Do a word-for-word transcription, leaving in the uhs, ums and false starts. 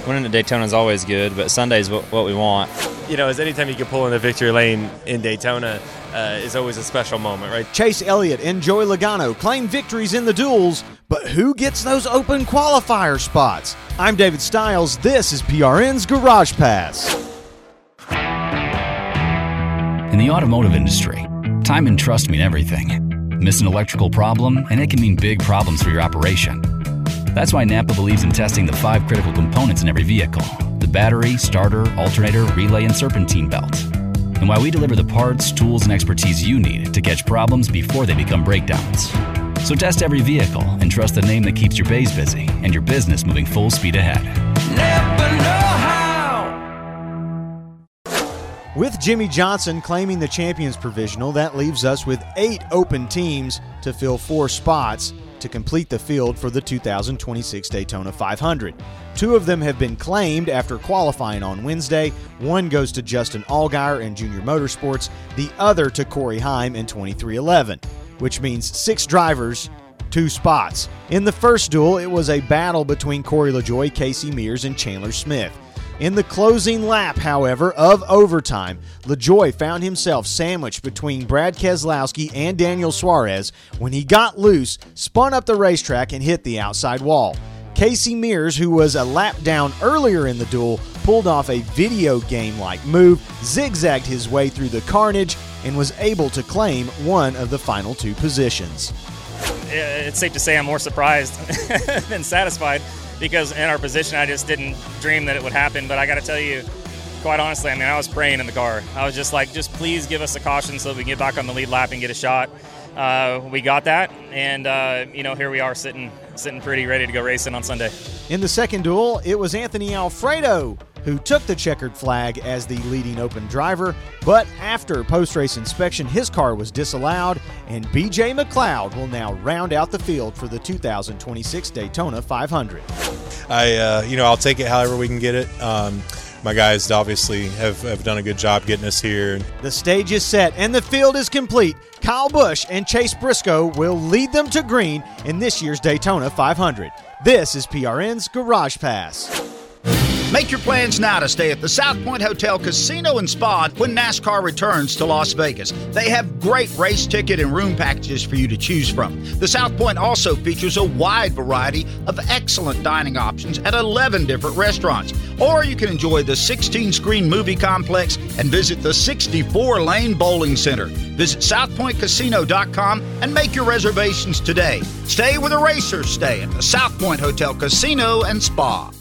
winning at Daytona is always good, but Sunday's what, what we want. You know, as anytime you can pull in the victory lane in Daytona uh, is always a special moment, right? Chase Elliott and Joey Logano claim victories in the duels, but who gets those open qualifier spots? I'm David Stiles. This is P R N's Garage Pass. In the automotive industry, time and trust mean everything. Miss an electrical problem, and it can mean big problems for your operation. That's why Napa believes in testing the five critical components in every vehicle: the battery, starter, alternator, relay, and serpentine belt. And why we deliver the parts, tools, and expertise you need to catch problems before they become breakdowns. So test every vehicle and trust the name that keeps your bays busy and your business moving full speed ahead. Napa know-how. With Jimmie Johnson claiming the Champions Provisional, that leaves us with eight open teams to fill four spots to complete the field for the two thousand twenty-six Daytona five hundred. Two of them have been claimed after qualifying on Wednesday. One goes to Justin Allgaier in Junior Motorsports, the other to Corey Heim in twenty-three eleven, which means six drivers, two spots. In the first duel, it was a battle between Corey LaJoie, Casey Mears, and Chandler Smith. In the closing lap, however, of overtime, LaJoie found himself sandwiched between Brad Keselowski and Daniel Suarez when he got loose, spun up the racetrack, and hit the outside wall. Casey Mears, who was a lap down earlier in the duel, pulled off a video game-like move, zigzagged his way through the carnage, and was able to claim one of the final two positions. It's safe to say I'm more surprised than satisfied, because in our position, I just didn't dream that it would happen. But I got to tell you, quite honestly, I mean, I was praying in the car. I was just like, just please give us a caution so that we can get back on the lead lap and get a shot. Uh, we got that, and, uh, you know, here we are sitting sitting pretty, ready to go racing on Sunday. In the second duel, it was Anthony Alfredo who took the checkered flag as the leading open driver, but after post-race inspection, his car was disallowed, and B J McLeod will now round out the field for the two thousand twenty-six Daytona five hundred. I, uh, you know, I'll take it however we can get it. Um, my guys obviously have, have done a good job getting us here. The stage is set and the field is complete. Kyle Busch and Chase Briscoe will lead them to green in this year's Daytona five hundred. This is P R N's Garage Pass. Make your plans now to stay at the South Point Hotel Casino and Spa when NASCAR returns to Las Vegas. They have great race ticket and room packages for you to choose from. The South Point also features a wide variety of excellent dining options at eleven different restaurants. Or you can enjoy the sixteen-screen movie complex and visit the sixty-four lane bowling center. Visit south point casino dot com and make your reservations today. Stay where the racers stay at the South Point Hotel Casino and Spa.